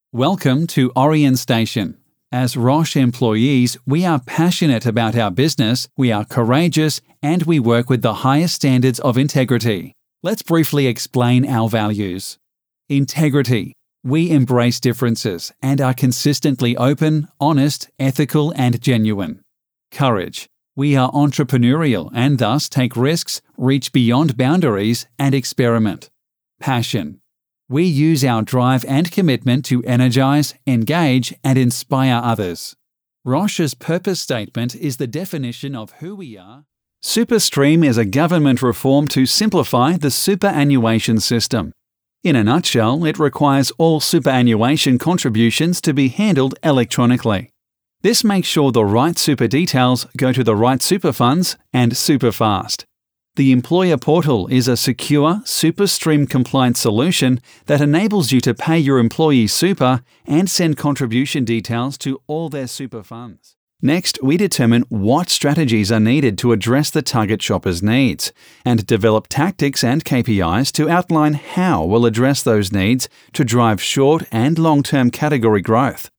Welcome to Orion Station. As Roche employees, we are passionate about our business, we are courageous, and we work with the highest standards of integrity. Let's briefly explain our values. Integrity. We embrace differences and are consistently open, honest, ethical, and genuine. Courage. We are entrepreneurial and thus take risks, reach beyond boundaries, and experiment. Passion. We use our drive and commitment to energize, engage, and inspire others. Roche's purpose statement is the definition of who we are. SuperStream is a government reform to simplify the superannuation system. In a nutshell, it requires all superannuation contributions to be handled electronically. This makes sure the right super details go to the right super funds and super fast. The Employer Portal is a secure, SuperStream compliant solution that enables you to pay your employees super and send contribution details to all their super funds. Next, we determine what strategies are needed to address the target shopper's needs and develop tactics and KPIs to outline how we'll address those needs to drive short and long-term category growth.